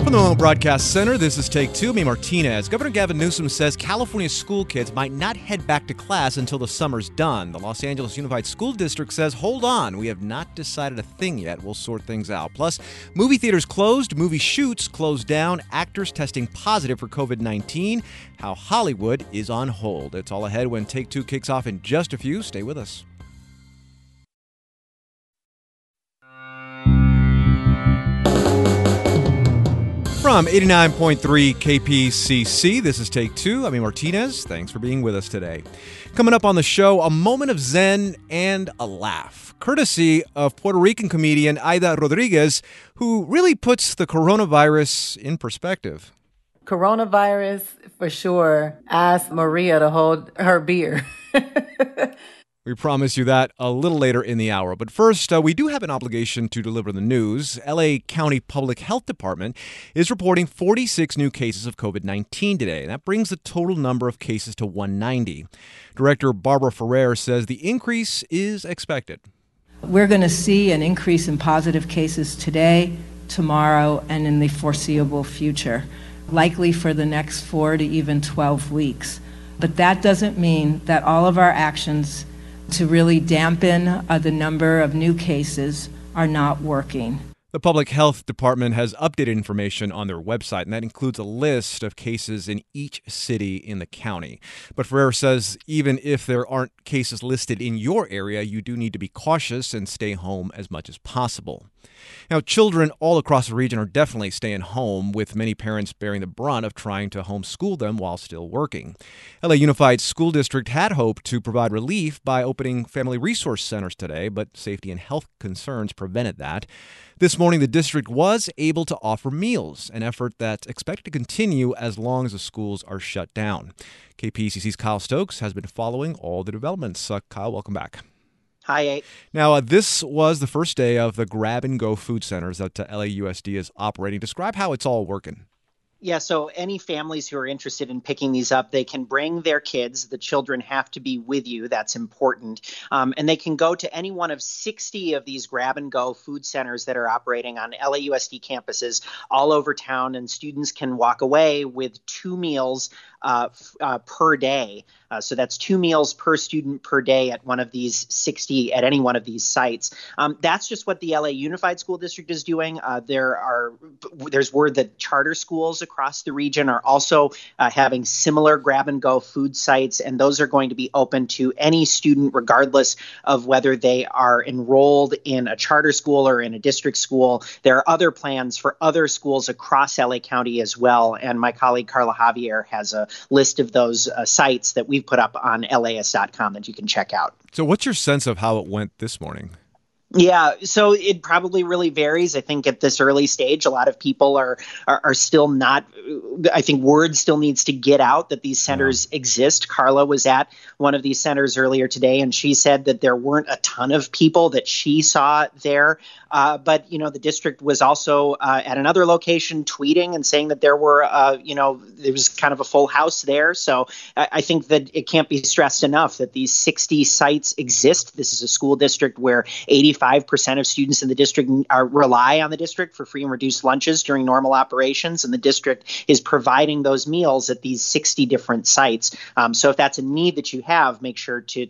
From the Broadcast Center, this is Take Two. Me, Martinez. Governor Gavin Newsom says California school kids might not head back to class until the summer's done. The Los Angeles Unified School District says, hold on, we have not decided a thing yet. We'll sort things out. Plus, movie theaters closed, movie shoots closed down, actors testing positive for COVID-19, how Hollywood is on hold. It's all ahead when Take Two kicks off in just a few. Stay with us. From 89.3 KPCC, this is Take Two. I'm Martinez. Thanks for being with us today. Coming up on the show, a moment of zen and a laugh, courtesy of Puerto Rican comedian Aida Rodriguez, who really puts the coronavirus in perspective. Coronavirus, for sure, asked Maria to hold her beer. We promise you that a little later in the hour. But first, we do have an obligation to deliver the news. L.A. County Public Health Department is reporting 46 new cases of COVID-19 today. That brings the total number of cases to 190. Director Barbara Ferrer says the increase is expected. We're going to see an increase in positive cases today, tomorrow, and in the foreseeable future, likely for the next 4 to even 12 weeks. But that doesn't mean that all of our actions to really dampen the number of new cases are not working. The Public Health Department has updated information on their website, and that includes a list of cases in each city in the county. But Ferrer says even if there aren't cases listed in your area, you do need to be cautious and stay home as much as possible. Now, children all across the region are definitely staying home, with many parents bearing the brunt of trying to homeschool them while still working. LA Unified School District had hoped to provide relief by opening family resource centers today, but safety and health concerns prevented that. This morning, the district was able to offer meals, an effort that's expected to continue as long as the schools are shut down. KPCC's Kyle Stokes has been following all the developments. Kyle, welcome back. Hi, Ate. Now, this was the first day of the grab-and-go food centers that LAUSD is operating. Describe how it's all working. Yeah, so any families who are interested in picking these up, they can bring their kids. The children have to be with you. That's important. And they can go to any one of 60 of these grab-and-go food centers that are operating on LAUSD campuses all over town, and students can walk away with 2 meals per day. So that's 2 meals per student per day at one of these 60, at any one of these sites. That's just what the LA Unified School District is doing. There's word that charter schools across the region are also having similar grab-and-go food sites, and those are going to be open to any student regardless of whether they are enrolled in a charter school or in a district school. There are other plans for other schools across LA County as well, and my colleague Carla Javier has a list of those sites that we've put up on LAS.com that you can check out. So what's your sense of how it went this morning? Yeah, so it probably really varies. I think at this early stage, a lot of people are still not, I think word still needs to get out that these centers exist. Carla was at one of these centers earlier today, and she said that there weren't a ton of people that she saw there. But, the district was also at another location tweeting and saying that there were, there was kind of a full house there. So I think that it can't be stressed enough that these 60 sites exist. This is a school district where 85% of students in the district rely on the district for free and reduced lunches during normal operations, and the district is providing those meals at these 60 different sites. So if that's a need that you have, make sure to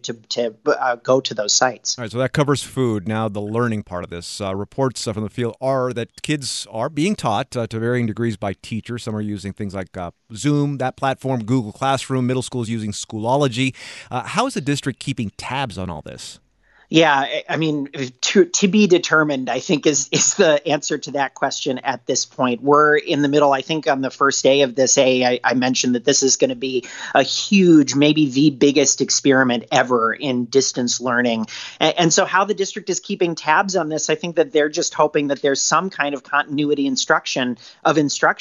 go to those sites. All right, so that covers food. Now the learning part of this. Reports from the field are that kids are being taught to varying degrees by teachers. Some are using things like Zoom, that platform, Google Classroom. Middle school is using Schoology. How is the district keeping tabs on all this? Yeah, I mean, to be determined, I think, is the answer to that question at this point. We're in the middle, I think, on the first day of this. I mentioned that this is going to be a huge, maybe the biggest experiment ever in distance learning. And so how the district is keeping tabs on this, I think that they're just hoping that there's some kind of continuity instruction. In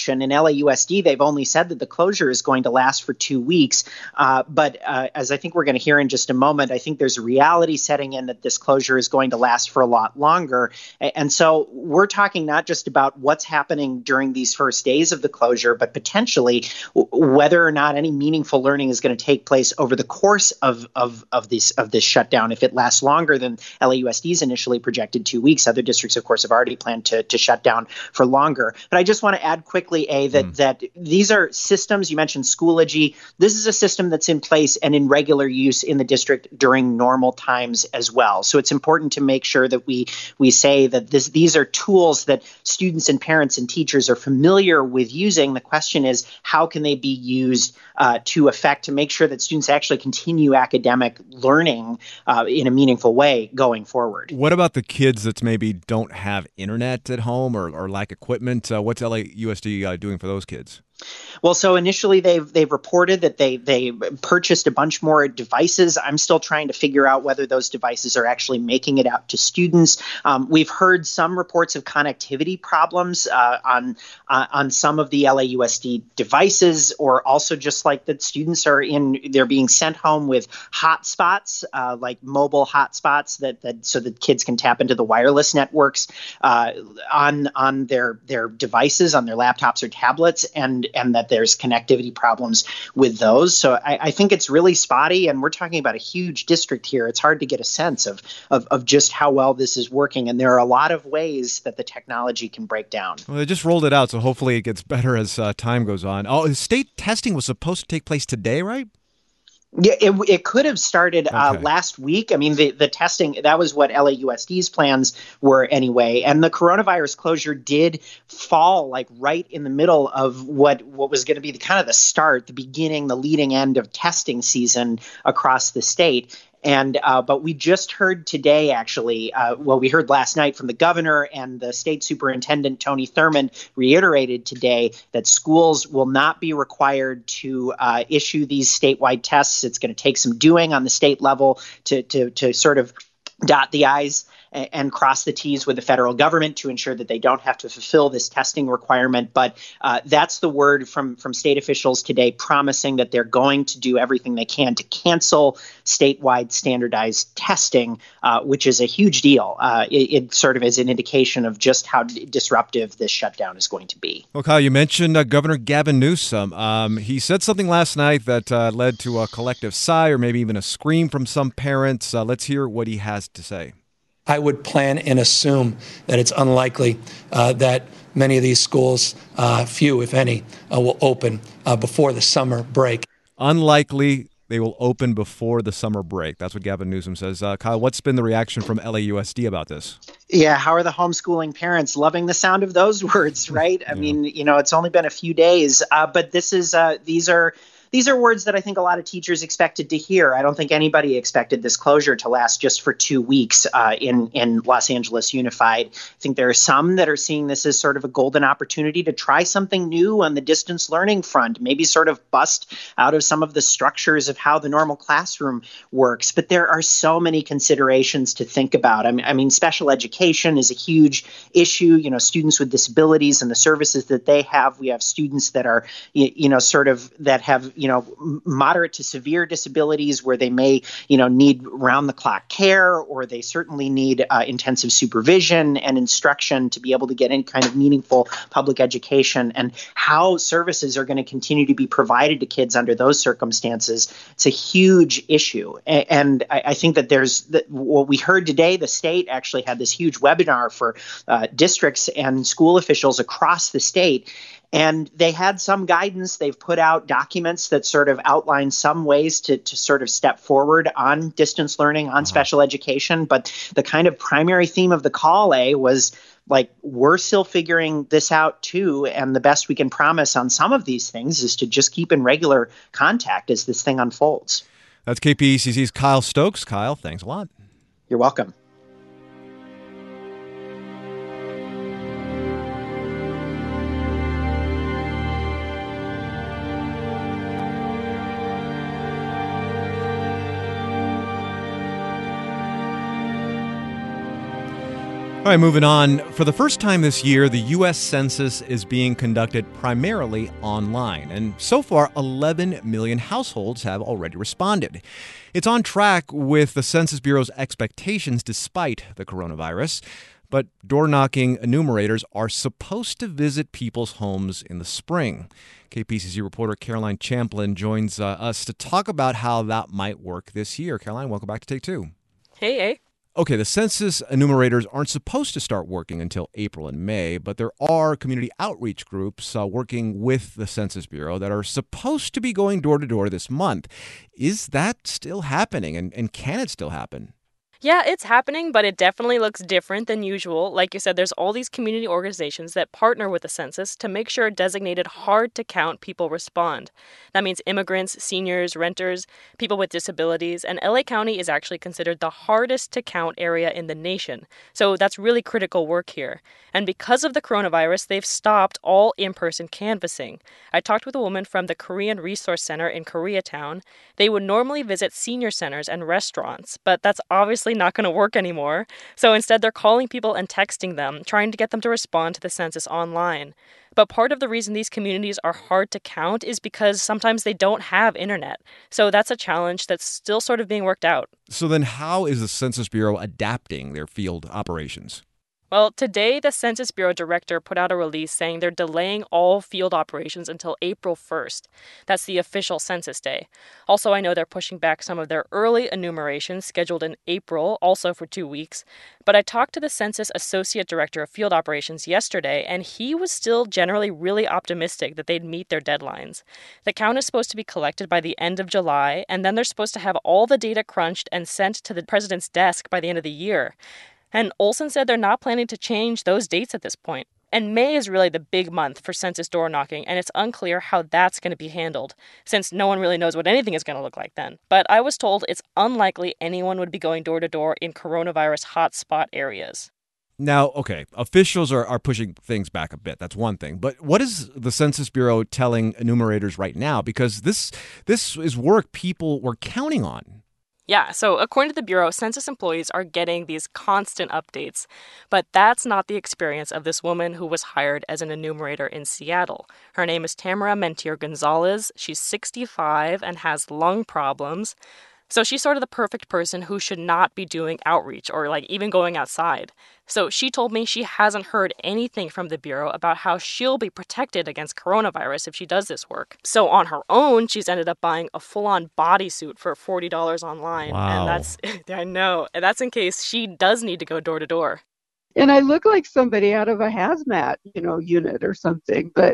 LAUSD, they've only said that the closure is going to last for 2 weeks. But as I think we're going to hear in just a moment, I think there's a reality setting in that that this closure is going to last for a lot longer. And so we're talking not just about what's happening during these first days of the closure, but potentially whether or not any meaningful learning is going to take place over the course of this shutdown. If it lasts longer than LAUSD's initially projected 2 weeks, other districts, of course, have already planned to shut down for longer. But I just want to add quickly, that these are systems. You mentioned Schoology. This is a system that's in place and in regular use in the district during normal times as well. So it's important to make sure that we say that these are tools that students and parents and teachers are familiar with using. The question is, how can they be used to make sure that students actually continue academic learning in a meaningful way going forward? What about the kids that maybe don't have internet at home or lack equipment? What's LAUSD doing for those kids? Well, so initially they've reported that they purchased a bunch more devices. I'm still trying to figure out whether those devices are actually making it out to students. We've heard some reports of connectivity problems on some of the LAUSD devices, or also just like that students they're being sent home with hotspots, like mobile hotspots that so that kids can tap into the wireless networks on their devices, on their laptops or tablets, and that there's connectivity problems with those. So I think it's really spotty, and we're talking about a huge district here. It's hard to get a sense of just how well this is working, and there are a lot of ways that the technology can break down. Well, they just rolled it out, so hopefully it gets better as time goes on. Oh, state testing was supposed to take place today, right? Yeah, it could have started last week. I mean, the testing, that was what LAUSD's plans were anyway. And the coronavirus closure did fall like right in the middle of what was going to be the start, the beginning, the leading end of testing season across the state. And but we just heard today, actually, we heard last night from the governor, and the state superintendent, Tony Thurmond, reiterated today that schools will not be required to issue these statewide tests. It's going to take some doing on the state level to sort of dot the I's and cross the T's with the federal government to ensure that they don't have to fulfill this testing requirement. But that's the word from state officials today, promising that they're going to do everything they can to cancel statewide standardized testing, which is a huge deal. It sort of is an indication of just how disruptive this shutdown is going to be. Well, Kyle, you mentioned Governor Gavin Newsom. He said something last night that led to a collective sigh or maybe even a scream from some parents. Let's hear what he has to say. I would plan and assume that it's unlikely that many of these schools, few if any, will open before the summer break. Unlikely they will open before the summer break. That's what Gavin Newsom says. Kyle, what's been the reaction from LAUSD about this? Yeah, how are the homeschooling parents loving the sound of those words, right? I mean, it's only been a few days, but these are words that I think a lot of teachers expected to hear. I don't think anybody expected this closure to last just for 2 weeks in Los Angeles Unified. I think there are some that are seeing this as sort of a golden opportunity to try something new on the distance learning front, maybe sort of bust out of some of the structures of how the normal classroom works. But there are so many considerations to think about. I mean, special education is a huge issue. Students with disabilities and the services that they have. We have students that are, that have moderate to severe disabilities where they may, need round-the-clock care, or they certainly need intensive supervision and instruction to be able to get any kind of meaningful public education, and how services are going to continue to be provided to kids under those circumstances. It's a huge issue. And I think that what we heard today, the state actually had this huge webinar for districts and school officials across the state. And they had some guidance. They've put out documents that sort of outline some ways to sort of step forward on distance learning, on special education. But the kind of primary theme of the call, was like, we're still figuring this out too. And the best we can promise on some of these things is to just keep in regular contact as this thing unfolds. That's KPECC's Kyle Stokes. Kyle, thanks a lot. You're welcome. All right, moving on. For the first time this year, the U.S. Census is being conducted primarily online. And so far, 11 million households have already responded. It's on track with the Census Bureau's expectations despite the coronavirus. But door-knocking enumerators are supposed to visit people's homes in the spring. KPCC reporter Caroline Champlin joins us to talk about how that might work this year. Caroline, welcome back to Take Two. Hey. Okay, the census enumerators aren't supposed to start working until April and May, but there are community outreach groups working with the Census Bureau that are supposed to be going door to door this month. Is that still happening, and can it still happen? Yeah, it's happening, but it definitely looks different than usual. Like you said, there's all these community organizations that partner with the census to make sure designated hard-to-count people respond. That means immigrants, seniors, renters, people with disabilities, and LA County is actually considered the hardest-to-count area in the nation. So that's really critical work here. And because of the coronavirus, they've stopped all in-person canvassing. I talked with a woman from the Korean Resource Center in Koreatown. They would normally visit senior centers and restaurants, but that's obviously not going to work anymore. So instead, they're calling people and texting them, trying to get them to respond to the census online. But part of the reason these communities are hard to count is because sometimes they don't have internet. So that's a challenge that's still sort of being worked out. So then how is the Census Bureau adapting their field operations? Well, today, the Census Bureau director put out a release saying they're delaying all field operations until April 1st. That's the official census day. Also, I know they're pushing back some of their early enumerations scheduled in April, also for 2 weeks. But I talked to the Census Associate Director of Field Operations yesterday, and he was still generally really optimistic that they'd meet their deadlines. The count is supposed to be collected by the end of July, and then they're supposed to have all the data crunched and sent to the president's desk by the end of the year. And Olson said they're not planning to change those dates at this point. And May is really the big month for census door knocking, and it's unclear how that's going to be handled, since no one really knows what anything is going to look like then. But I was told it's unlikely anyone would be going door to door in coronavirus hotspot areas. Now, okay, officials are pushing things back a bit. That's one thing. But what is the Census Bureau telling enumerators right now? Because this is work people were counting on. Yeah, so according to the Bureau, census employees are getting these constant updates. But that's not the experience of this woman who was hired as an enumerator in Seattle. Her name is Tamara Mentier Gonzalez. She's 65 and has lung problems. So she's sort of the perfect person who should not be doing outreach or even going outside. So she told me she hasn't heard anything from the Bureau about how she'll be protected against coronavirus if she does this work. So on her own, she's ended up buying a full-on bodysuit for $40 online. Wow. And that's, I know, and that's in case she does need to go door to door. And I look like somebody out of a hazmat, unit or something. But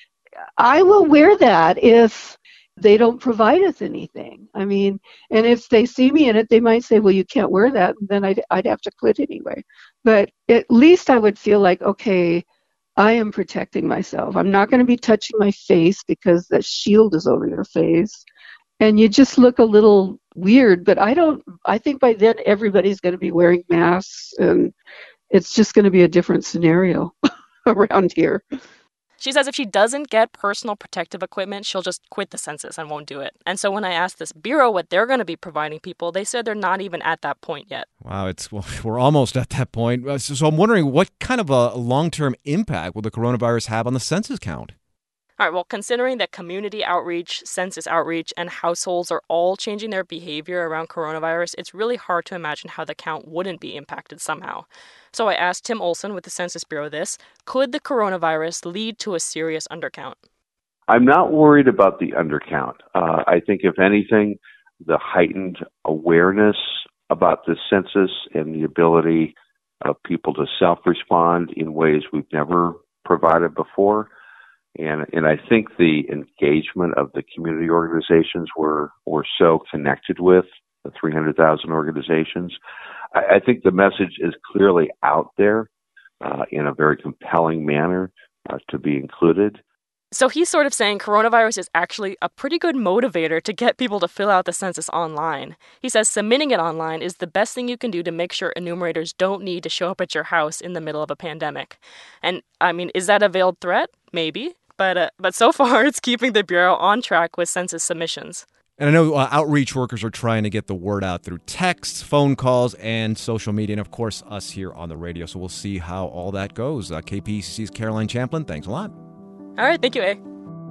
I will wear that if they don't provide us anything. I mean, and if they see me in it, they might say, well, you can't wear that. And then I'd have to quit anyway. But at least I would feel like, okay, I am protecting myself. I'm not going to be touching my face because the shield is over your face. And you just look a little weird. But I think by then everybody's going to be wearing masks. And it's just going to be a different scenario around here. She says if she doesn't get personal protective equipment, she'll just quit the census and won't do it. And so when I asked this Bureau what they're going to be providing people, they said they're not even at that point yet. Wow, we're almost at that point. So I'm wondering, what kind of a long-term impact will the coronavirus have on the census count? All right, well, considering that community outreach, census outreach, and households are all changing their behavior around coronavirus, it's really hard to imagine how the count wouldn't be impacted somehow. So I asked Tim Olson with the Census Bureau this: could the coronavirus lead to a serious undercount? I'm not worried about the undercount. I think, if anything, the heightened awareness about the census and the ability of people to self-respond in ways we've never provided before, and I think the engagement of the community organizations we're so connected with, the 300,000 organizations, I think the message is clearly out there in a very compelling manner to be included. So he's sort of saying coronavirus is actually a pretty good motivator to get people to fill out the census online. He says submitting it online is the best thing you can do to make sure enumerators don't need to show up at your house in the middle of a pandemic. And, I mean, is that a veiled threat? Maybe. But so far, it's keeping the Bureau on track with census submissions. And I know outreach workers are trying to get the word out through texts, phone calls, and social media, and of course, us here on the radio. So we'll see how all that goes. KPCC's Caroline Champlin, thanks a lot. All right, thank you, A.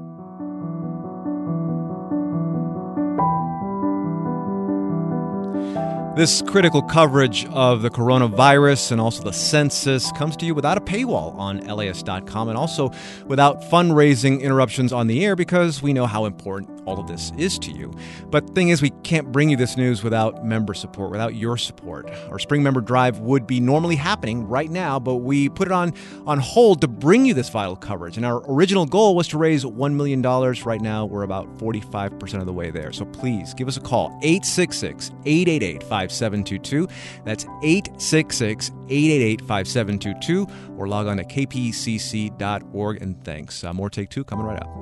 This critical coverage of the coronavirus and also the census comes to you without a paywall on LAist.com and also without fundraising interruptions on the air because we know how important all of this is to you. But the thing is, we can't bring you this news without member support, without your support. Our Spring Member Drive would be normally happening right now, but we put it on hold to bring you this vital coverage. And our original goal was to raise $1 million. Right now, we're about 45% of the way there. So please give us a call, 866-888-5722. That's 866-888-5722, or log on to kpcc.org. And thanks. More Take Two coming right up.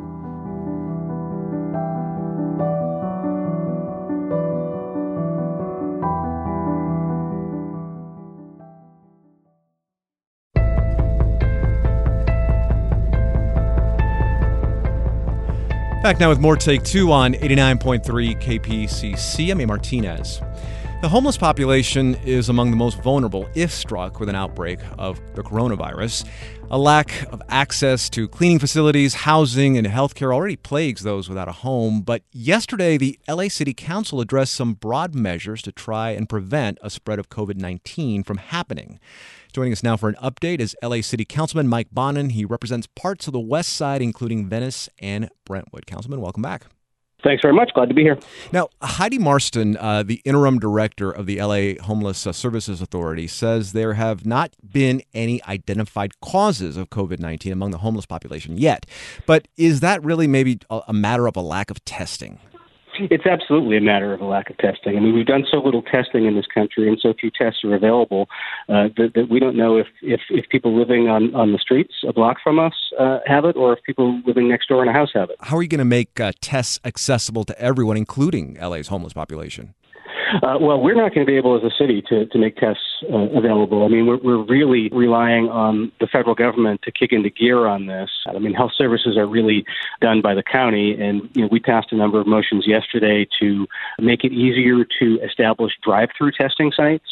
Back now with more Take Two on 89.3 KPCC. I'm A. Martinez. The homeless population is among the most vulnerable if struck with an outbreak of the coronavirus. A lack of access to cleaning facilities, housing, and healthcare already plagues those without a home. But yesterday, the LA City Council addressed some broad measures to try and prevent a spread of COVID-19 from happening. Joining us now for an update is LA City Councilman Mike Bonin. He represents parts of the West Side, including Venice and Brentwood. Councilman, welcome back. Thanks very much. Glad to be here. Now, Heidi Marston, the interim director of the LA Homeless Services Authority, says there have not been any identified causes of COVID-19 among the homeless population yet. But is that really maybe a matter of a lack of testing? It's absolutely a matter of a lack of testing. I mean, we've done so little testing in this country and so few tests are available that we don't know if people living on the streets a block from us have it or if people living next door in a house have it. How are you going to make tests accessible to everyone, including LA's homeless population? Well, we're not going to be able as a city to make tests available. I mean, we're really relying on the federal government to kick into gear on this. I mean, health services are really done by the county, and we passed a number of motions yesterday to make it easier to establish drive-through testing sites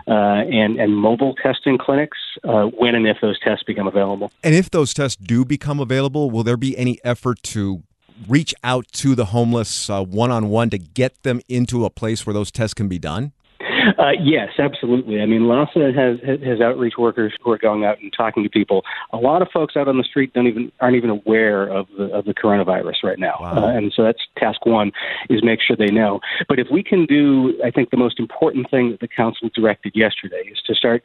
and mobile testing clinics when and if those tests become available. And if those tests do become available, will there be any effort to reach out to the homeless one-on-one to get them into a place where those tests can be done? Yes, absolutely. I mean, LAHSA has outreach workers who are going out and talking to people. A lot of folks out on the street aren't even aware of the coronavirus right now. Wow. And so that's task one, is make sure they know. But if we can do, I think the most important thing that the council directed yesterday is to start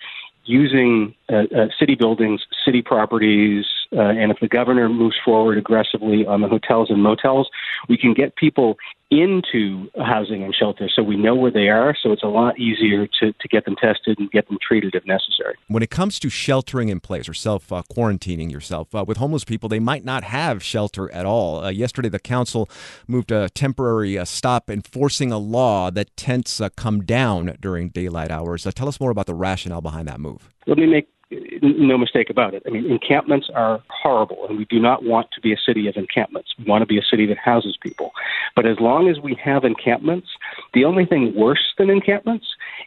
using city buildings, city properties, and if the governor moves forward aggressively on the hotels and motels, we can get people into housing and shelter so we know where they are, so it's a lot easier to get them tested and get them treated if necessary. When it comes to sheltering in place or self-quarantining yourself, with homeless people, they might not have shelter at all. Yesterday, the council moved a temporary stop enforcing a law that tents come down during daylight hours. Tell us more about the rationale behind that move. Let me make no mistake about it. I mean, encampments are horrible, and we do not want to be a city of encampments. We want to be a city that houses people. But as long as we have encampments, the only thing worse than encampments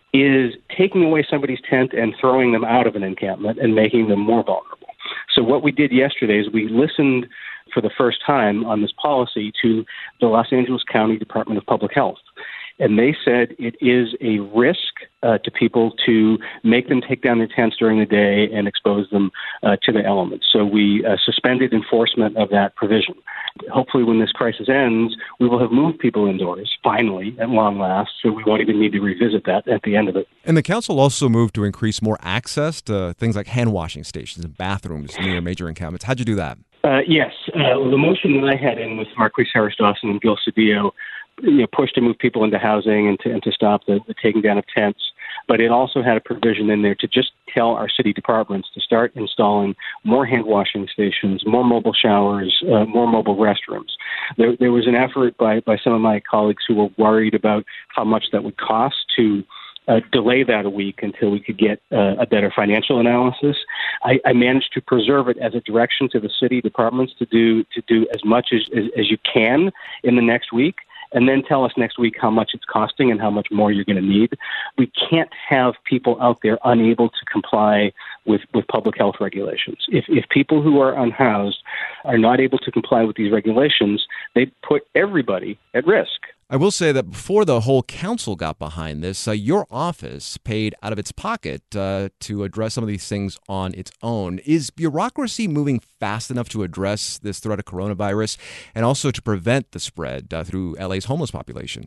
is taking away somebody's tent and throwing them out of an encampment and making them more vulnerable. So what we did yesterday is we listened for the first time on this policy to the Los Angeles County Department of Public Health. And they said it is a risk to people to make them take down their tents during the day and expose them to the elements. So we suspended enforcement of that provision. Hopefully when this crisis ends, we will have moved people indoors, finally, at long last, so we won't even need to revisit that at the end of it. And the council also moved to increase more access to things like hand washing stations and bathrooms near major encampments. How'd you do that? Yes. The motion that I had in with Marquise Harris-Dawson and Bill Cedillo pushed to move people into housing and to stop the taking down of tents. But it also had a provision in there to just tell our city departments to start installing more hand washing stations, more mobile showers, more mobile restrooms. There was an effort by some of my colleagues who were worried about how much that would cost to delay that a week until we could get a better financial analysis. I managed to preserve it as a direction to the city departments to do as much as you can in the next week. and then tell us next week how much it's costing and how much more you're going to need. We can't have people out there unable to comply with public health regulations. If people who are unhoused are not able to comply with these regulations, they put everybody at risk. I will say that before the whole council got behind this, your office paid out of its pocket to address some of these things on its own. Is bureaucracy moving fast enough to address this threat of coronavirus and also to prevent the spread through LA's homeless population?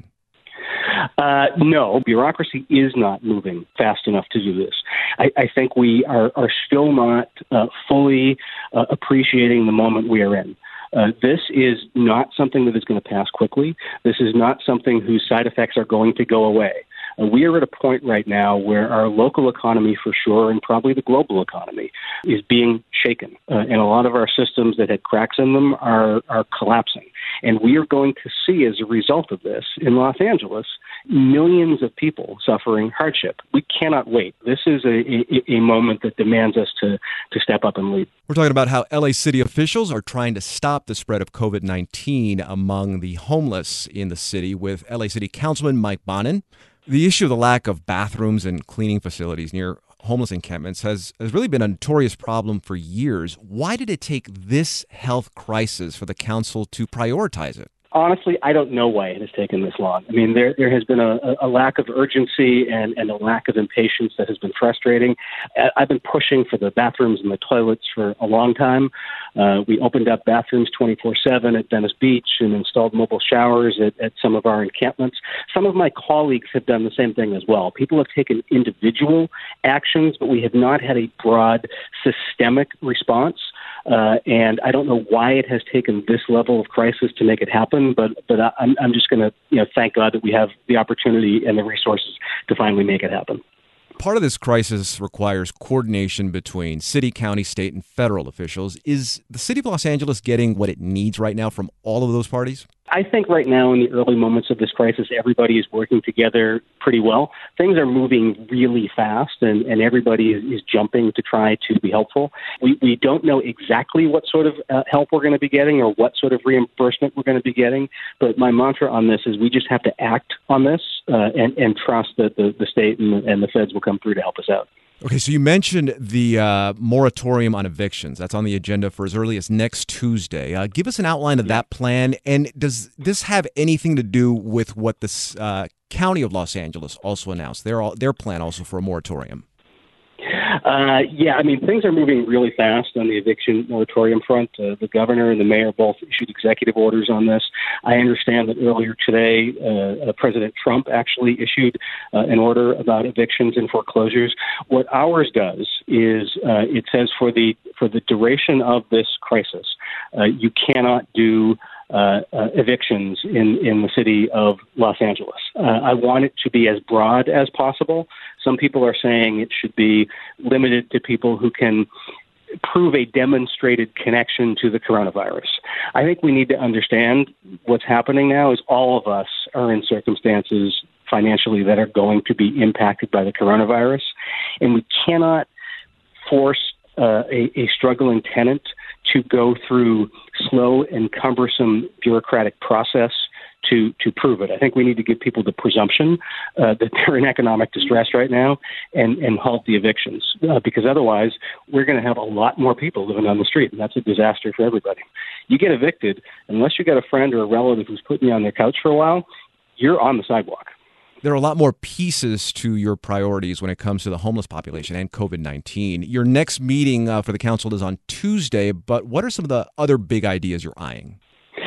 No, bureaucracy is not moving fast enough to do this. I think we are still not fully appreciating the moment we are in. This is not something that is going to pass quickly. This is not something whose side effects are going to go away. We are at a point right now where our local economy, for sure, and probably the global economy, is being shaken. And a lot of our systems that had cracks in them are collapsing. And we are going to see, as a result of this, in Los Angeles, millions of people suffering hardship. We cannot wait. This is a moment that demands us to step up and lead. We're talking about how LA city officials are trying to stop the spread of COVID-19 among the homeless in the city with LA City Councilman Mike Bonin. The issue of the lack of bathrooms and cleaning facilities near homeless encampments has really been a notorious problem for years. Why did it take this health crisis for the council to prioritize it? Honestly, I don't know why it has taken this long. I mean, there has been a lack of urgency and a lack of impatience that has been frustrating. I've been pushing for the bathrooms and the toilets for a long time. We opened up bathrooms 24/7 at Venice Beach and installed mobile showers at some of our encampments. Some of my colleagues have done the same thing as well. People have taken individual actions, but we have not had a broad systemic response. And I don't know why it has taken this level of crisis to make it happen, but I'm just going to thank God that we have the opportunity and the resources to finally make it happen. Part of this crisis requires coordination between city, county, state, and federal officials. Is the city of Los Angeles getting what it needs right now from all of those parties? I think right now, in the early moments of this crisis, everybody is working together pretty well. Things are moving really fast, and everybody is jumping to try to be helpful. We don't know exactly what sort of help we're going to be getting or what sort of reimbursement we're going to be getting, but my mantra on this is we just have to act on this and trust that the state and the feds will come through to help us out. Okay, so you mentioned the moratorium on evictions. That's on the agenda for as early as next Tuesday. Give us an outline of that plan, and does this have anything to do with what the County of Los Angeles also announced, their plan also for a moratorium? Yeah, I mean, things are moving really fast on the eviction moratorium front. The governor and the mayor both issued executive orders on this. I understand that earlier today, President Trump actually issued an order about evictions and foreclosures. What ours does is it says for the duration of this crisis, you cannot do evictions in the city of Los Angeles. I want it to be as broad as possible. Some people are saying it should be limited to people who can prove a demonstrated connection to the coronavirus. I think we need to understand what's happening now is all of us are in circumstances financially that are going to be impacted by the coronavirus, and we cannot force a struggling tenant to go through slow and cumbersome bureaucratic process to prove it. I think we need to give people the presumption that they're in economic distress right now and halt the evictions, because otherwise we're going to have a lot more people living on the street, and that's a disaster for everybody. You get evicted, unless you got a friend or a relative who's putting you on their couch for a while, you're on the sidewalk. There are a lot more pieces to your priorities when it comes to the homeless population and COVID-19. Your next meeting for the council is on Tuesday, but what are some of the other big ideas you're eyeing?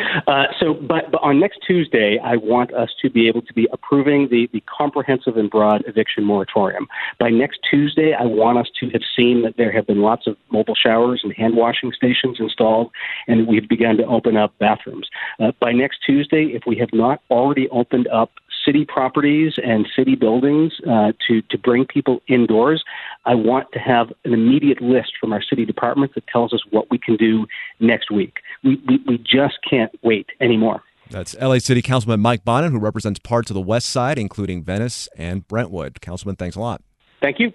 But on next Tuesday, I want us to be able to be approving the comprehensive and broad eviction moratorium. By next Tuesday, I want us to have seen that there have been lots of mobile showers and hand washing stations installed, and we've begun to open up bathrooms. By next Tuesday, if we have not already opened up city properties and city buildings to bring people indoors, I want to have an immediate list from our city department that tells us what we can do next week. We just can't wait anymore. That's LA City Councilman Mike Bonin, who represents parts of the West Side, including Venice and Brentwood. Councilman, thanks a lot. Thank you.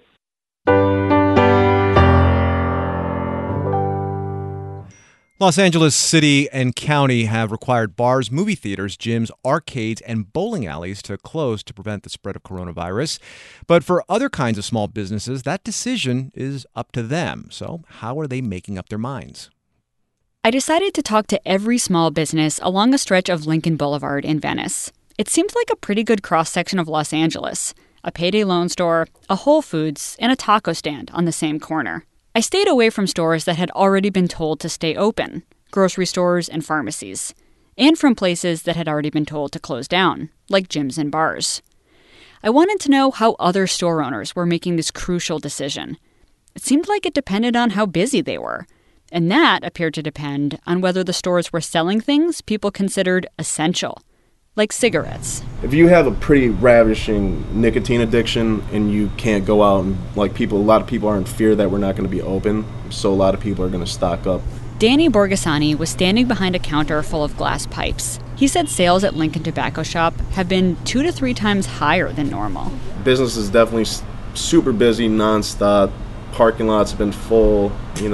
Los Angeles City and County have required bars, movie theaters, gyms, arcades, and bowling alleys to close to prevent the spread of coronavirus. But for other kinds of small businesses, that decision is up to them. So how are they making up their minds? I decided to talk to every small business along a stretch of Lincoln Boulevard in Venice. It seemed like a pretty good cross-section of Los Angeles. A payday loan store, a Whole Foods, and a taco stand on the same corner. I stayed away from stores that had already been told to stay open, grocery stores and pharmacies, and from places that had already been told to close down, like gyms and bars. I wanted to know how other store owners were making this crucial decision. It seemed like it depended on how busy they were, and that appeared to depend on whether the stores were selling things people considered essential, like cigarettes. If you have a pretty ravishing nicotine addiction and you can't go out and a lot of people are in fear that we're not going to be open, so a lot of people are going to stock up. Danny Borgasani was standing behind a counter full of glass pipes. He said sales at Lincoln Tobacco Shop have been 2 to 3 times higher than normal. Business is definitely super busy, nonstop. Parking lots have been full,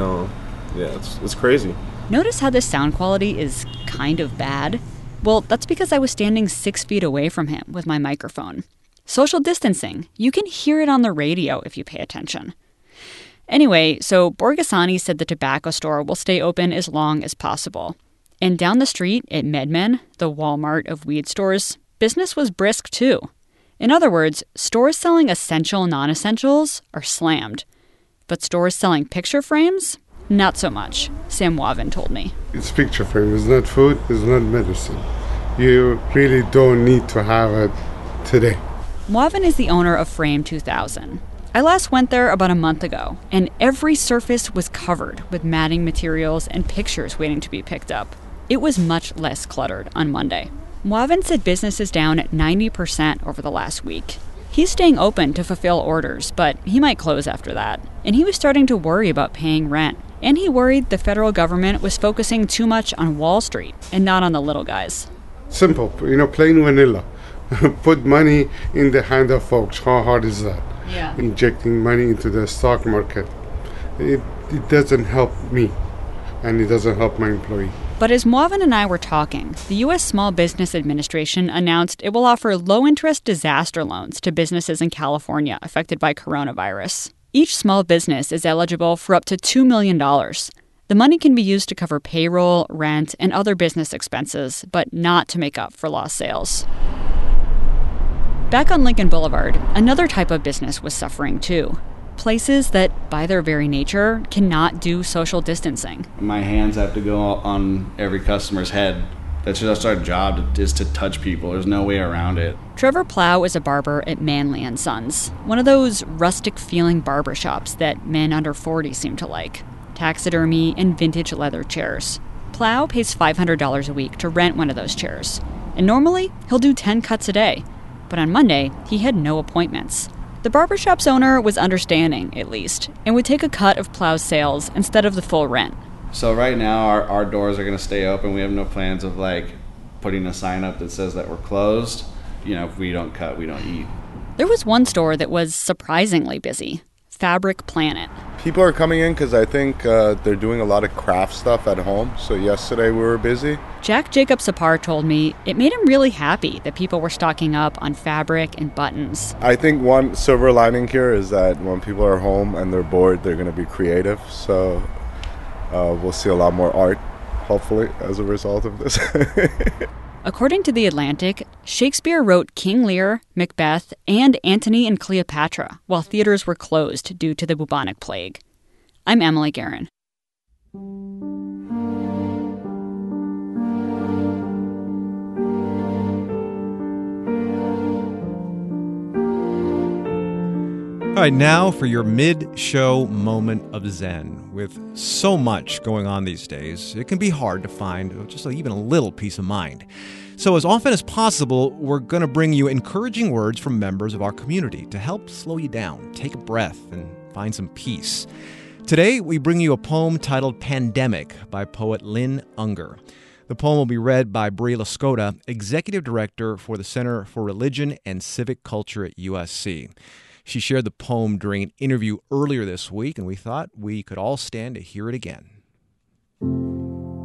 it's crazy. Notice how the sound quality is kind of bad? Well, that's because I was standing 6 feet away from him with my microphone. Social distancing. You can hear it on the radio if you pay attention. Anyway, so Borgasani said the tobacco store will stay open as long as possible. And down the street at MedMen, the Walmart of weed stores, business was brisk too. In other words, stores selling essential non-essentials are slammed. But stores selling picture frames? Not so much, Sam Wavin told me. It's picture frame. It's not food. It's not medicine. You really don't need to have it today. Wavin is the owner of Frame 2000. I last went there about a month ago, and every surface was covered with matting materials and pictures waiting to be picked up. It was much less cluttered on Monday. Wavin said business is down at 90% over the last week. He's staying open to fulfill orders, but he might close after that. And he was starting to worry about paying rent. And he worried the federal government was focusing too much on Wall Street and not on the little guys. Simple, plain vanilla. Put money in the hand of folks. How hard is that? Yeah. Injecting money into the stock market. It doesn't help me, and it doesn't help my employee. But as Muavin and I were talking, the U.S. Small Business Administration announced it will offer low-interest disaster loans to businesses in California affected by coronavirus. Each small business is eligible for up to $2 million. The money can be used to cover payroll, rent, and other business expenses, but not to make up for lost sales. Back on Lincoln Boulevard, another type of business was suffering too. Places that, by their very nature, cannot do social distancing. My hands have to go on every customer's head. That's just our job, is to touch people. There's no way around it. Trevor Plow is a barber at Manley & Sons, one of those rustic-feeling barber shops that men under 40 seem to like. Taxidermy and vintage leather chairs. Plow pays $500 a week to rent one of those chairs. And normally, he'll do 10 cuts a day. But on Monday, he had no appointments. The barbershop's owner was understanding, at least, and would take a cut of Plow's sales instead of the full rent. So right now, our doors are going to stay open. We have no plans of putting a sign up that says that we're closed. If we don't cut, we don't eat. There was one store that was surprisingly busy, Fabric Planet. People are coming in because I think they're doing a lot of craft stuff at home. So yesterday we were busy. Jack Jacob Sapar told me it made him really happy that people were stocking up on fabric and buttons. I think one silver lining here is that when people are home and they're bored, they're going to be creative. So we'll see a lot more art, hopefully, as a result of this. According to The Atlantic, Shakespeare wrote King Lear, Macbeth, and Antony and Cleopatra while theaters were closed due to the bubonic plague. I'm Emily Guerin. All right, now for your mid-show moment of zen. With so much going on these days, it can be hard to find just even a little peace of mind. So as often as possible, we're going to bring you encouraging words from members of our community to help slow you down, take a breath, and find some peace. Today, we bring you a poem titled Pandemic by poet Lynn Unger. The poem will be read by Brie Lascota, Executive Director for the Center for Religion and Civic Culture at USC. She shared the poem during an interview earlier this week, and we thought we could all stand to hear it again.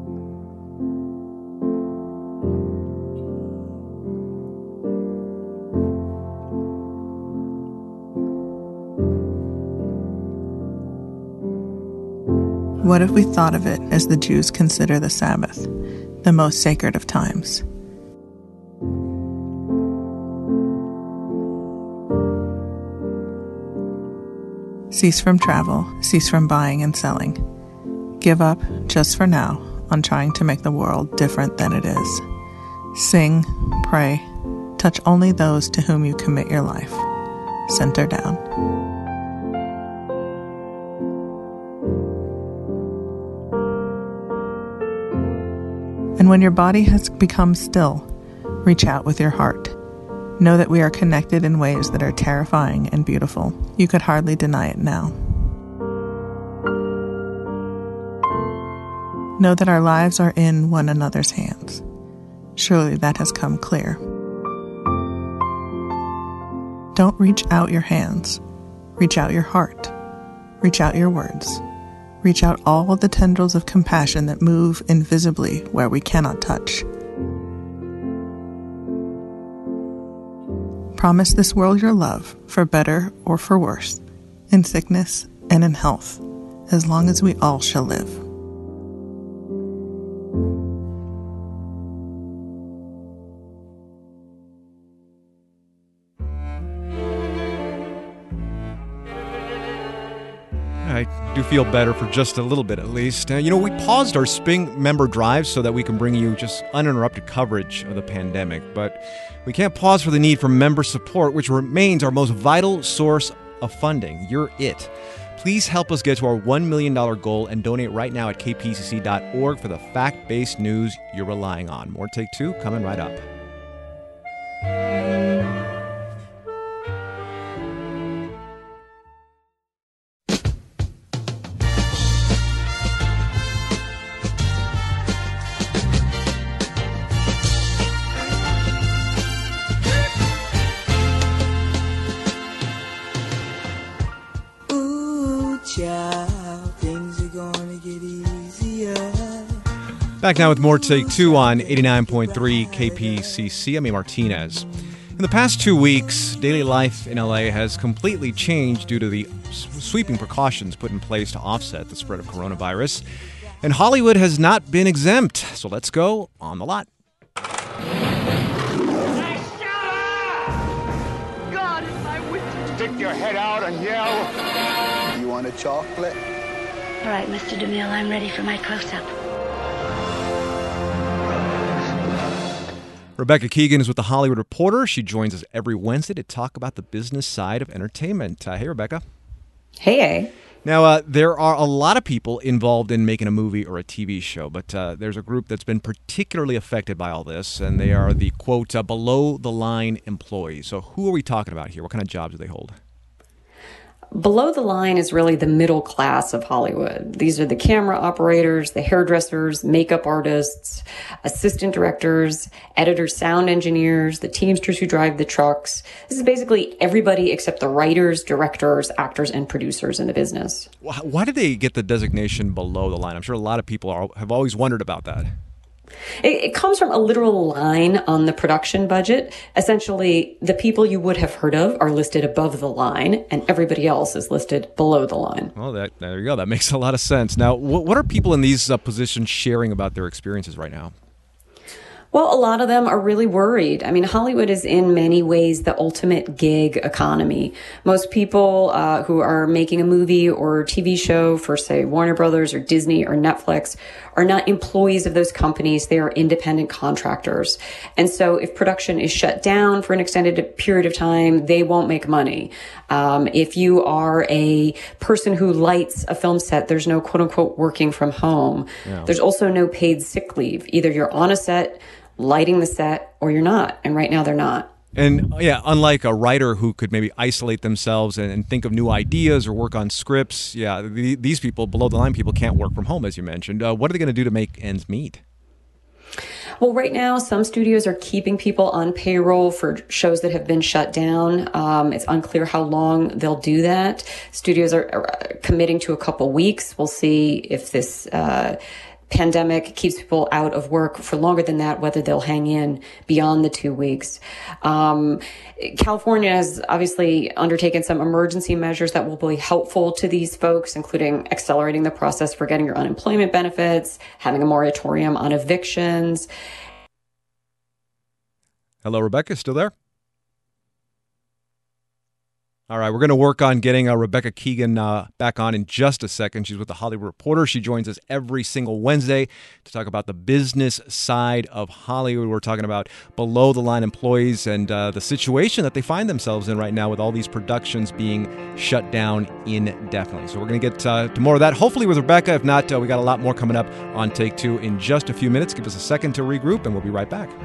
What if we thought of it as the Jews consider the Sabbath, the most sacred of times? Cease from travel, cease from buying and selling. Give up, just for now, on trying to make the world different than it is. Sing, pray, touch only those to whom you commit your life. Center down. And when your body has become still, reach out with your heart. Know that we are connected in ways that are terrifying and beautiful. You could hardly deny it now. Know that our lives are in one another's hands. Surely that has come clear. Don't reach out your hands. Reach out your heart. Reach out your words. Reach out all of the tendrils of compassion that move invisibly where we cannot touch. Promise this world your love, for better or for worse, in sickness and in health, as long as we all shall live. I do feel better for just a little bit at least. We paused our spring member drive so that we can bring you just uninterrupted coverage of the pandemic, but we can't pause for the need for member support, which remains our most vital source of funding. You're it. Please help us get to our $1 million goal and donate right now at kpcc.org for the fact-based news you're relying on. More Take Two coming right up. Back now with more Take Two on 89.3 KPCC. I'm A. Martinez. In the past 2 weeks, daily life in LA has completely changed due to the sweeping precautions put in place to offset the spread of coronavirus. And Hollywood has not been exempt. So let's go on the lot. God is my witness. Stick your head out and yell. You want a chocolate? All right, Mr. DeMille, I'm ready for my close-up. Rebecca Keegan is with The Hollywood Reporter. She joins us every Wednesday to talk about the business side of entertainment. Hey, Rebecca. Hey. Now, there are a lot of people involved in making a movie or a TV show, but there's a group that's been particularly affected by all this, and they are the, quote, below-the-line employees. So who are we talking about here? What kind of jobs do they hold? Below the line is really the middle class of Hollywood. These are the camera operators, the hairdressers, makeup artists, assistant directors, editors, sound engineers, the teamsters who drive the trucks. This is basically everybody except the writers, directors, actors, and producers in the business. Why did they get the designation below the line? I'm sure a lot of people have always wondered about that. It comes from a literal line on the production budget. Essentially, the people you would have heard of are listed above the line, and everybody else is listed below the line. Well, there you go. That makes a lot of sense. Now, what are people in these positions sharing about their experiences right now? Well, a lot of them are really worried. I mean, Hollywood is in many ways the ultimate gig economy. Most people who are making a movie or TV show for, say, Warner Brothers or Disney or Netflix are not employees of those companies. They are independent contractors. And so if production is shut down for an extended period of time, they won't make money. If you are a person who lights a film set, there's no quote unquote working from home. Yeah. There's also no paid sick leave. Either you're on a set, lighting the set, or you're not. And right now they're not. And yeah, unlike a writer who could maybe isolate themselves and think of new ideas or work on scripts, yeah, these people, below the line people, can't work from home, as you mentioned. What are they going to do to make ends meet? Well, right now, some studios are keeping people on payroll for shows that have been shut down. It's unclear how long they'll do that. Studios are committing to a couple weeks. We'll see if this pandemic keeps people out of work for longer than that, whether they'll hang in beyond the 2 weeks. California has obviously undertaken some emergency measures that will be helpful to these folks, including accelerating the process for getting your unemployment benefits, having a moratorium on evictions. Hello, Rebecca, still there? All right, we're going to work on getting Rebecca Keegan back on in just a second. She's with The Hollywood Reporter. She joins us every single Wednesday to talk about the business side of Hollywood. We're talking about below-the-line employees and the situation that they find themselves in right now with all these productions being shut down indefinitely. So we're going to get to more of that, hopefully with Rebecca. If not, we got a lot more coming up on Take Two in just a few minutes. Give us a second to regroup, and we'll be right back.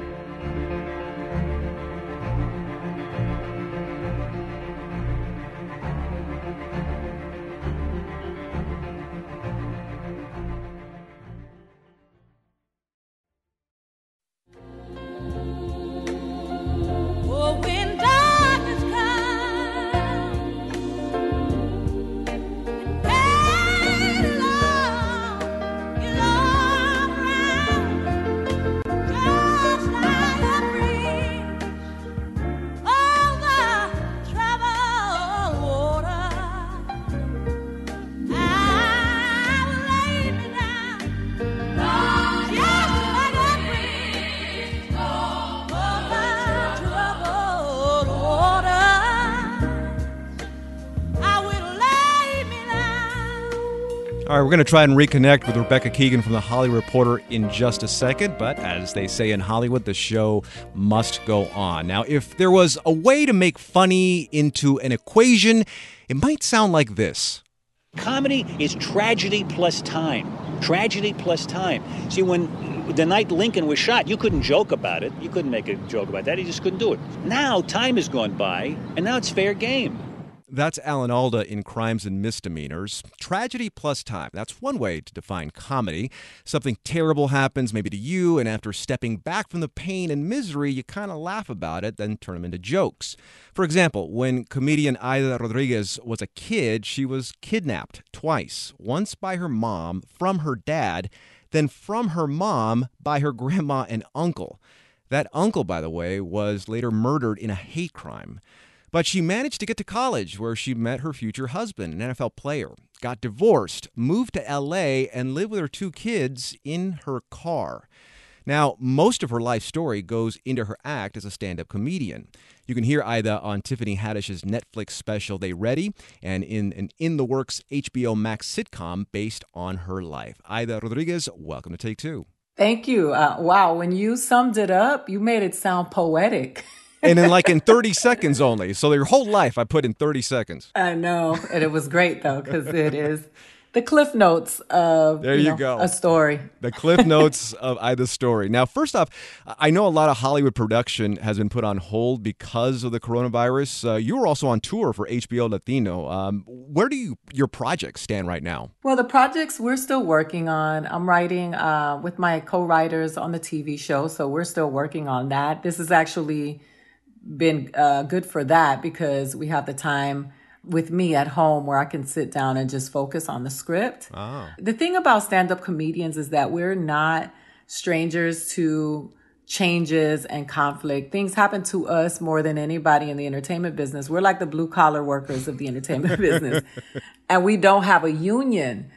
All right, we're going to try and reconnect with Rebecca Keegan from The Hollywood Reporter in just a second, but as they say in Hollywood, the show must go on. Now, if there was a way to make funny into an equation, it might sound like this. Comedy is tragedy plus time. Tragedy plus time. See, when the night Lincoln was shot, you couldn't joke about it. You couldn't make a joke about that. You just couldn't do it. Now, time has gone by, and now it's fair game. That's Alan Alda in Crimes and Misdemeanors. Tragedy plus time. That's one way to define comedy. Something terrible happens maybe to you, and after stepping back from the pain and misery, you kind of laugh about it, then turn them into jokes. For example, when comedian Aida Rodriguez was a kid, she was kidnapped twice. Once by her mom from her dad, then from her mom by her grandma and uncle. That uncle, by the way, was later murdered in a hate crime. But she managed to get to college, where she met her future husband, an NFL player, got divorced, moved to L.A., and lived with her 2 kids in her car. Now, most of her life story goes into her act as a stand-up comedian. You can hear Aida on Tiffany Haddish's Netflix special, They Ready, and in an in-the-works HBO Max sitcom based on her life. Aida Rodriguez, welcome to Take Two. Thank you. Wow, when you summed it up, you made it sound poetic. And in 30 seconds only. So your whole life I put in 30 seconds. I know. And it was great, though, because it is the cliff notes of a story. The cliff notes of Aida's story. Now, first off, I know a lot of Hollywood production has been put on hold because of the coronavirus. You were also on tour for HBO Latino. Where do your projects stand right now? Well, the projects we're still working on. I'm writing with my co-writers on the TV show, so we're still working on that. This has actually been good for that because we have the time with me at home where I can sit down and just focus on the script. Oh. The thing about stand-up comedians is that we're not strangers to changes and conflict. Things happen to us more than anybody in the entertainment business. We're like the blue-collar workers of the entertainment business. And we don't have a union.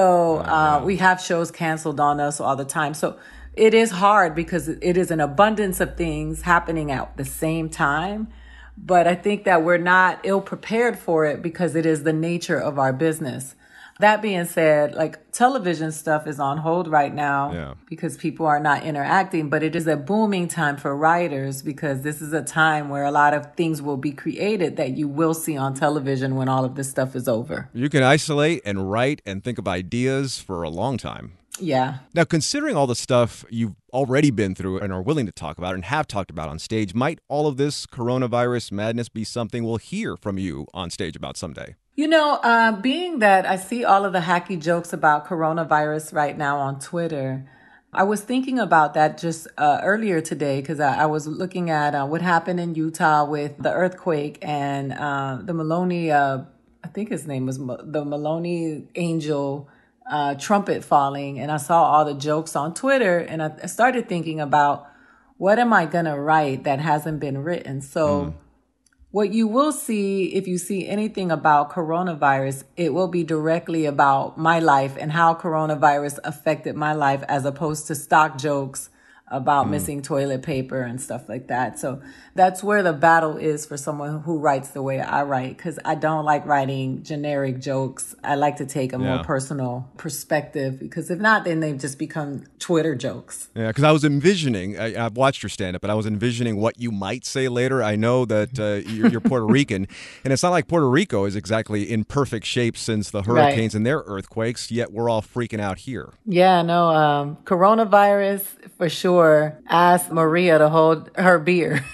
So we have shows canceled on us all the time. So it is hard because it is an abundance of things happening at the same time. But I think that we're not ill prepared for it because it is the nature of our business. That being said, television stuff is on hold right now because people are not interacting. But it is a booming time for writers because this is a time where a lot of things will be created that you will see on television when all of this stuff is over. You can isolate and write and think of ideas for a long time. Yeah. Now, considering all the stuff you've already been through and are willing to talk about and have talked about on stage, might all of this coronavirus madness be something we'll hear from you on stage about someday? Being that I see all of the hacky jokes about coronavirus right now on Twitter, I was thinking about that just earlier today because I was looking at what happened in Utah with the earthquake and the Maloney, I think his name was the Maloney Angel trumpet falling, and I saw all the jokes on Twitter, and I started thinking about what am I going to write that hasn't been written. So what you will see, if you see anything about coronavirus, it will be directly about my life and how coronavirus affected my life, as opposed to stock jokes about missing toilet paper and stuff like that. So that's where the battle is for someone who writes the way I write, because I don't like writing generic jokes. I like to take a more personal perspective, because if not, then they just become Twitter jokes. Yeah, because I was envisioning, I've watched your stand-up, but I was envisioning what you might say later. I know that you're Puerto Rican, and it's not like Puerto Rico is exactly in perfect shape since the hurricanes and their earthquakes, yet we're all freaking out here. Yeah, no, coronavirus, for sure. Ask Maria to hold her beer.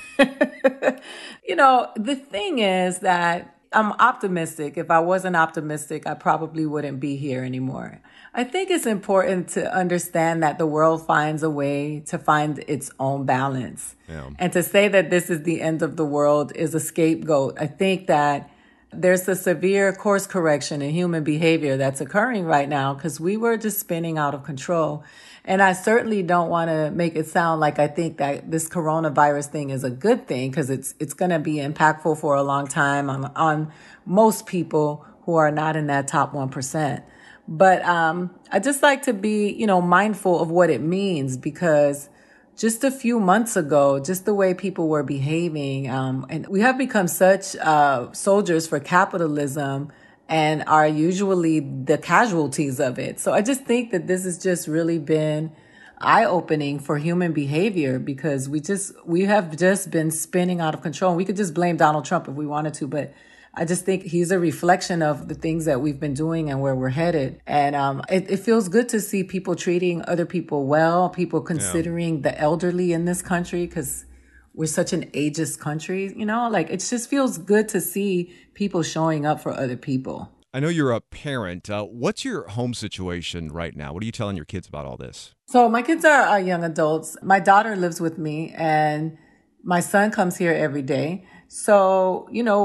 You know, the thing is that I'm optimistic. If I wasn't optimistic, I probably wouldn't be here anymore. I think it's important to understand that the world finds a way to find its own balance. Yeah. And to say that this is the end of the world is a scapegoat. I think that there's a severe course correction in human behavior that's occurring right now, because we were just spinning out of control. And I certainly don't want to make it sound like I think that this coronavirus thing is a good thing, because it's going to be impactful for a long time on most people who are not in that top 1%. But I just like to be, mindful of what it means, because just a few months ago, just the way people were behaving, and we have become such soldiers for capitalism and are usually the casualties of it. So I just think that this has just really been eye-opening for human behavior, because we have just been spinning out of control. And we could just blame Donald Trump if we wanted to, but I just think he's a reflection of the things that we've been doing and where we're headed. And it feels good to see people treating other people well, people considering the elderly in this country, because we're such an ageist country, it just feels good to see people showing up for other people. I know you're a parent. What's your home situation right now? What are you telling your kids about all this? So my kids are young adults. My daughter lives with me, and my son comes here every day. So,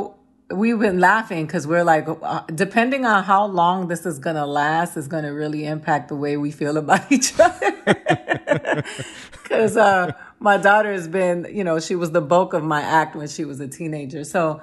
we've been laughing, because we're like, depending on how long this is going to last is going to really impact the way we feel about each other. Because my daughter has been, she was the bulk of my act when she was a teenager. So,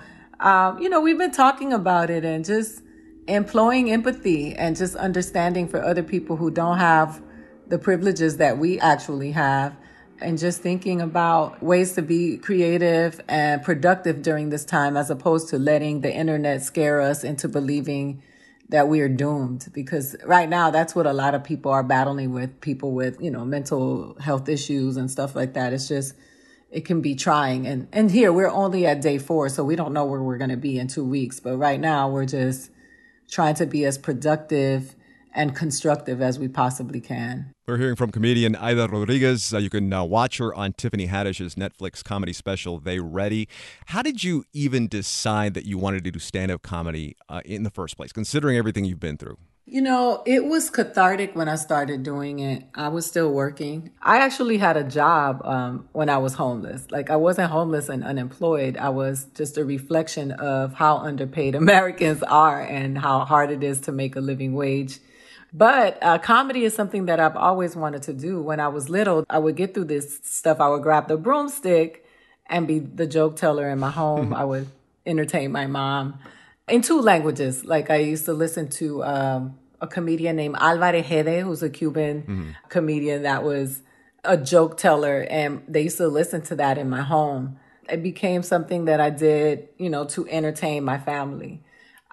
we've been talking about it and just employing empathy and just understanding for other people who don't have the privileges that we actually have, and just thinking about ways to be creative and productive during this time, as opposed to letting the internet scare us into believing that we are doomed. Because right now, that's what a lot of people are battling with, people with, mental health issues and stuff like that. It's just, it can be trying. And here, we're only at day 4, so we don't know where we're going to be in 2 weeks. But right now, we're just trying to be as productive and constructive as we possibly can. We're hearing from comedian Aida Rodriguez. You can watch her on Tiffany Haddish's Netflix comedy special, They Ready. How did you even decide that you wanted to do stand-up comedy in the first place, considering everything you've been through? It was cathartic when I started doing it. I was still working. I actually had a job when I was homeless. I wasn't homeless and unemployed. I was just a reflection of how underpaid Americans are and how hard it is to make a living wage. But comedy is something that I've always wanted to do. When I was little, I would get through this stuff. I would grab the broomstick and be the joke teller in my home. I would entertain my mom in 2 languages. I used to listen to a comedian named Álvarez Gede, who's a Cuban comedian that was a joke teller, and they used to listen to that in my home. It became something that I did, to entertain my family.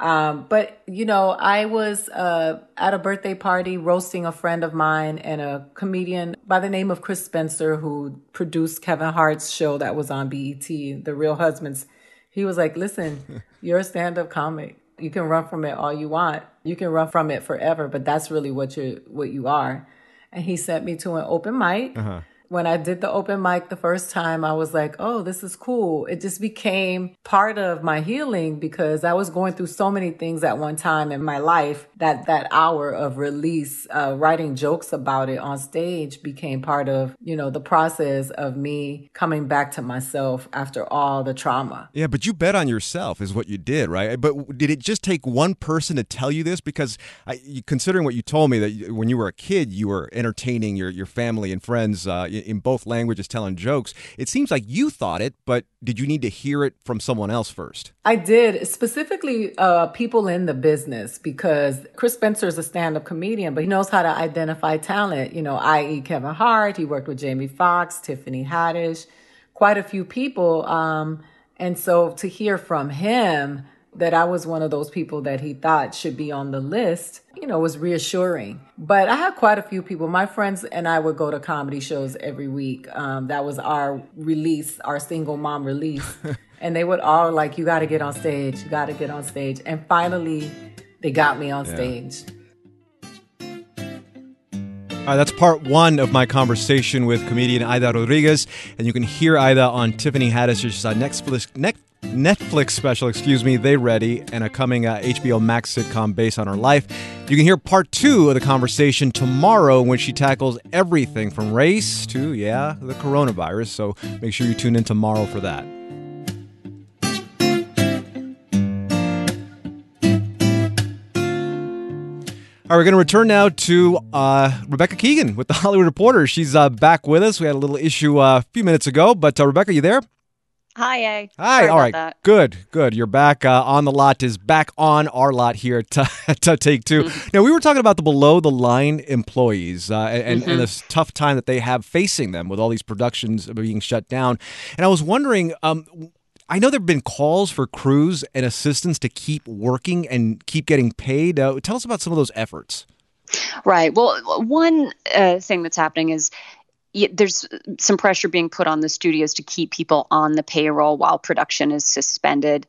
But I was at a birthday party roasting a friend of mine and a comedian by the name of Chris Spencer, who produced Kevin Hart's show that was on BET, The Real Husbands. He was like, listen, you're a stand-up comic. You can run from it all you want. You can run from it forever, but that's really what you are. And he sent me to an open mic. When I did the open mic the first time, I was like, oh, this is cool. It just became part of my healing because I was going through so many things at one time in my life that hour of release, writing jokes about it on stage became part of, the process of me coming back to myself after all the trauma. Yeah, but you bet on yourself is what you did, right? But did it just take one person to tell you this? Because considering what you told me, that when you were a kid, you were entertaining your family and friends in both languages, telling jokes. It seems like you thought it, but did you need to hear it from someone else first? I did, specifically people in the business, because Chris Spencer is a stand-up comedian, but he knows how to identify talent, i.e. Kevin Hart. He worked with Jamie Foxx, Tiffany Haddish, quite a few people. And so to hear from him that I was one of those people that he thought should be on the list, was reassuring. But I had quite a few people. My friends and I would go to comedy shows every week. That was our release, our single mom release. And they would all like, you got to get on stage. You got to get on stage. And finally, they got me on stage. All right, that's part one of my conversation with comedian Aida Rodriguez. And you can hear Aida on Tiffany Haddish's Netflix special, They Ready, and a coming HBO Max sitcom based on her life. You can hear part two of the conversation tomorrow when she tackles everything from race to, the coronavirus. So make sure you tune in tomorrow for that. All right, we're going to return now to Rebecca Keegan with The Hollywood Reporter. She's back with us. We had a little issue a few minutes ago, but Rebecca, you there? Hi, A. Hi. All right. Good. You're back on the lot is back on our lot here at Take Two. Now, we were talking about the below the line employees and this tough time that they have facing them with all these productions being shut down. And I was wondering, I know there have been calls for crews and assistants to keep working and keep getting paid. Tell us about some of those efforts. Right. Well, one thing that's happening is there's some pressure being put on the studios to keep people on the payroll while production is suspended.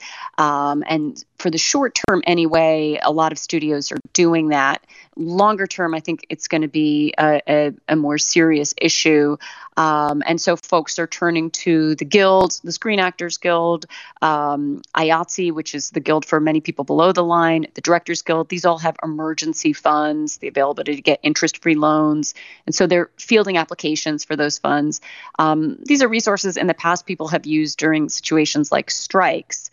And for the short term anyway, a lot of studios are doing that. Longer term, I think it's going to be a more serious issue. And so folks are turning to the guilds, the Screen Actors Guild, IATSE, which is the guild for many people below the line, the Directors Guild. These all have emergency funds, the availability to get interest-free loans. And so they're fielding applications for those funds. These are resources in the past people have used during situations like strikes.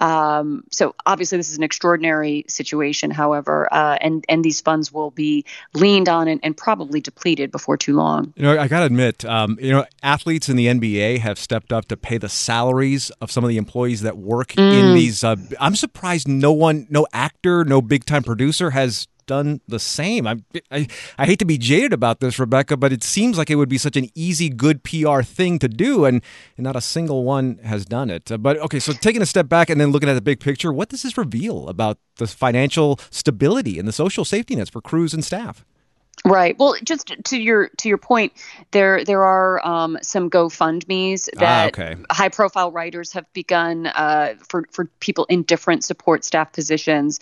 So obviously this is an extraordinary situation, however, and these funds will be leaned on and probably depleted before too long. I got to admit, athletes in the NBA have stepped up to pay the salaries of some of the employees that work in these. I'm surprised no actor, no big time producer has done the same. I hate to be jaded about this, Rebecca, but it seems like it would be such an easy, good PR thing to do, and not a single one has done it. But okay, so taking a step back and then looking at the big picture, what does this reveal about the financial stability and the social safety nets for crews and staff? Right. Well, just to your point, there are some GoFundMes that high-profile writers have begun for people in different support staff positions.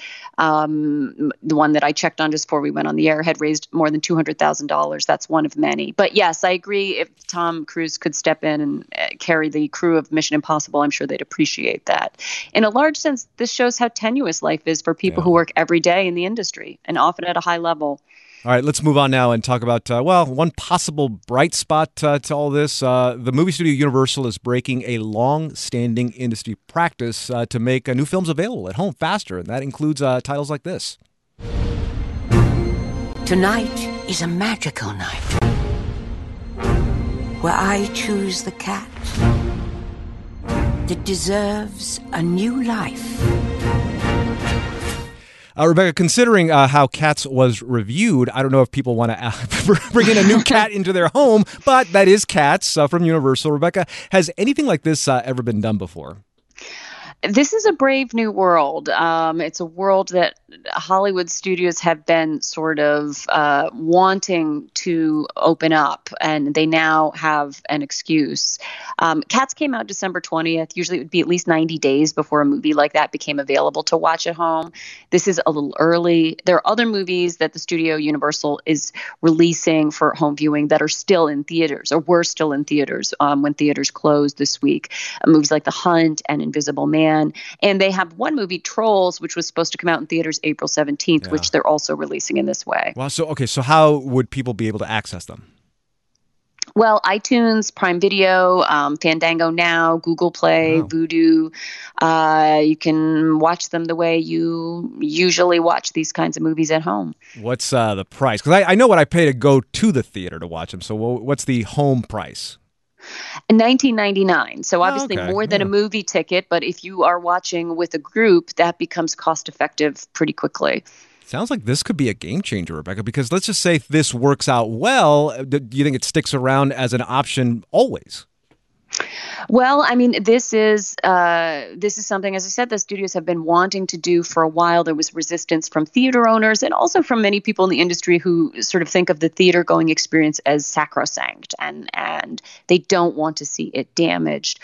The one that I checked on just before we went on the air had raised more than $200,000. That's one of many. But yes, I agree. If Tom Cruise could step in and carry the crew of Mission Impossible, I'm sure they'd appreciate that. In a large sense, this shows how tenuous life is for people who work every day in the industry and often at a high level. All right, let's move on now and talk about, one possible bright spot to all this. The movie studio Universal is breaking a long-standing industry practice to make new films available at home faster, and that includes titles like this. Tonight is a magical night where I choose the cat that deserves a new life. Rebecca, considering how Cats was reviewed, I don't know if people want to bring in a new cat into their home, but that is Cats from Universal. Rebecca, has anything like this ever been done before? This is a brave new world. It's a world that Hollywood studios have been sort of wanting to open up, and they now have an excuse. Cats came out December 20th. Usually it would be at least 90 days before a movie like that became available to watch at home. This is a little early. There are other movies that the studio Universal is releasing for home viewing that are still in theaters, or were still in theaters when theaters closed this week. Movies like The Hunt and Invisible Man. And they have one movie, Trolls, which was supposed to come out in theaters April 17th, which they're also releasing in this way. Wow. So how would people be able to access them? Well, iTunes, Prime Video, Fandango Now, Google Play, Vudu. You can watch them the way you usually watch these kinds of movies at home. What's the price? Because I know what I pay to go to the theater to watch them. So what's the home price? $19.99. So obviously more than a movie ticket, but if you are watching with a group, that becomes cost effective pretty quickly. Sounds like this could be a game changer, Rebecca, because let's just say this works out well. Do you think it sticks around as an option always? Well, I mean, this is something, as I said, the studios have been wanting to do for a while. There was resistance from theater owners and also from many people in the industry who sort of think of the theater going experience as sacrosanct, and they don't want to see it damaged.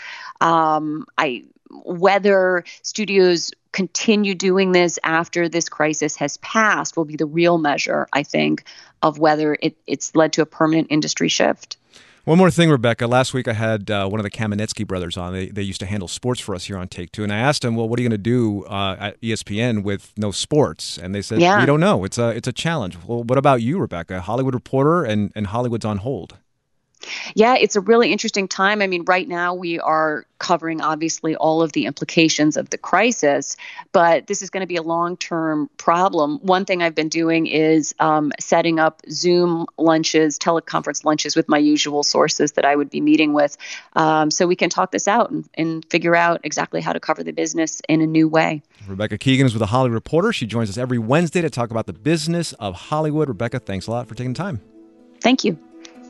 Whether studios continue doing this after this crisis has passed will be the real measure, I think, of whether it's led to a permanent industry shift. One more thing, Rebecca. Last week I had one of the Kamenetsky brothers on. They used to handle sports for us here on Take Two. And I asked them, well, what are you going to do at ESPN with no sports? And they said, we don't know. It's a challenge. Well, what about you, Rebecca? Hollywood Reporter and Hollywood's on hold. Yeah, it's a really interesting time. I mean, right now we are covering, obviously, all of the implications of the crisis, but this is going to be a long-term problem. One thing I've been doing is setting up Zoom lunches, teleconference lunches with my usual sources that I would be meeting with, so we can talk this out and figure out exactly how to cover the business in a new way. Rebecca Keegan is with The Hollywood Reporter. She joins us every Wednesday to talk about the business of Hollywood. Rebecca, thanks a lot for taking time. Thank you.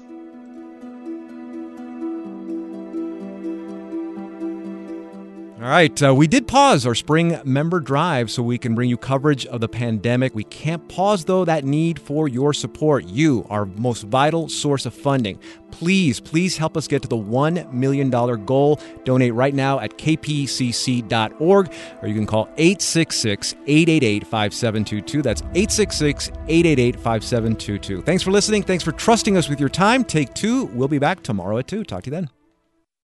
All right, we did pause our spring member drive so we can bring you coverage of the pandemic. We can't pause, though, that need for your support. You, our most vital source of funding. Please help us get to the $1 million goal. Donate right now at kpcc.org, or you can call 866-888-5722. That's 866-888-5722. Thanks for listening. Thanks for trusting us with your time. Take Two. We'll be back tomorrow at 2. Talk to you then.